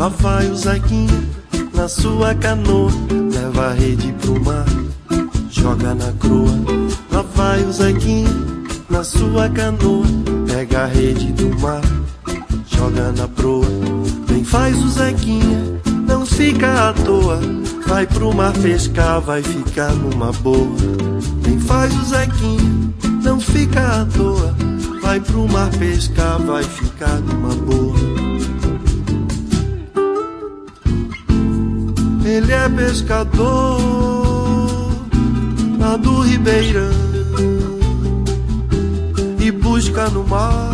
Lá vai o Zequinha na sua canoa, leva a rede pro mar, joga na croa. Lá vai o Zequinha na sua canoa, pega a rede do mar, joga na proa. Bem faz o Zequinha, não fica à toa, vai pro mar pescar, vai ficar numa boa. Bem faz o Zequinha, não fica à toa, vai pro mar pescar, vai ficar numa boa. Ele é pescador lá do Ribeirão e busca no mar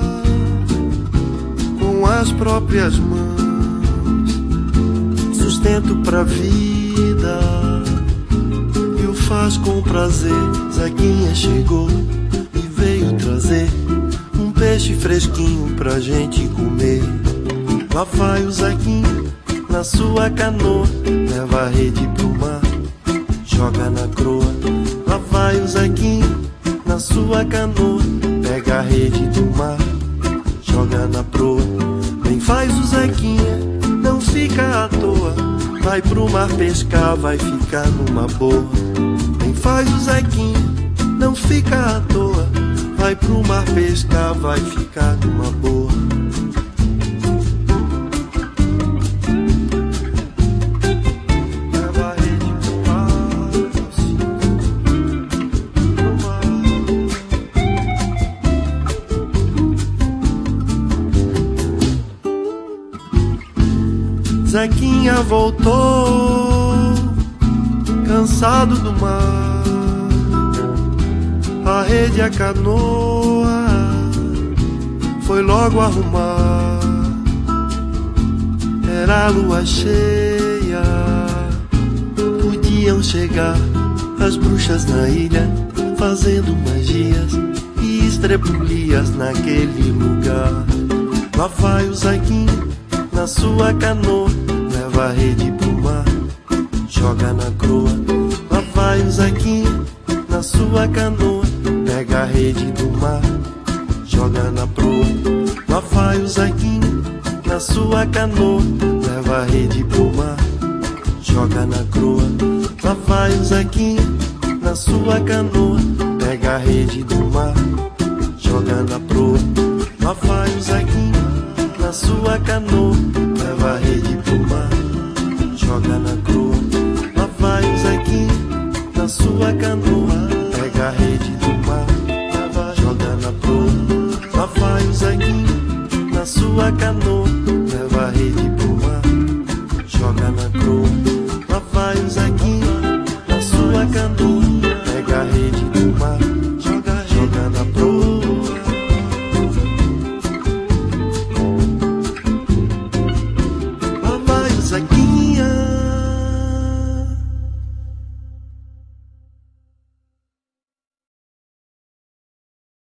com as próprias mãos sustento pra vida e o faz com prazer. Zequinha chegou e veio trazer um peixe fresquinho pra gente comer. Lá vai o Zequinha na sua canoa, leva a rede pro mar, joga na croa. Lá vai o Zequinha na sua canoa, pega a rede do mar, joga na proa. Bem faz o Zequinha, não fica à toa, vai pro mar pescar, vai ficar numa boa. Bem faz o Zequinha, não fica à toa, vai pro mar pescar, vai ficar numa boa. Zequinha voltou, cansado do mar, a rede e a canoa foi logo arrumar. Era a lua cheia, podiam chegar as bruxas na ilha, fazendo magias e estrepulias naquele lugar. Lá vai o Zequinha na sua canoa, leva a rede pro mar, joga na croa. Lá vai o Zequinha na sua canoa, pega a rede do mar, joga na proa. Lá vai o Zequinha na sua canoa, leva a rede pro mar, joga na croa. Lá vai o Zequinha na sua canoa, pega a rede do mar, joga na proa. Lá vai o Zequinha na sua canoa, leva a rede pro mar, joga na croa. Lá vai o Zequinha na sua canoa, pega a rede do mar, joga na proa. Lá vai o Zequinha na sua canoa,